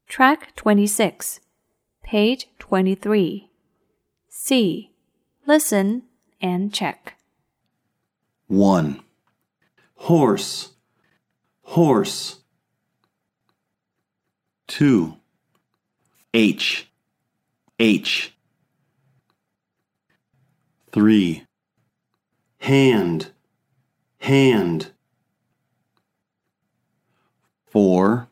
Track 26, page 23. C. Listen and check. 1. Horse, horse. 2. H, H. 3. Hand, hand. 4.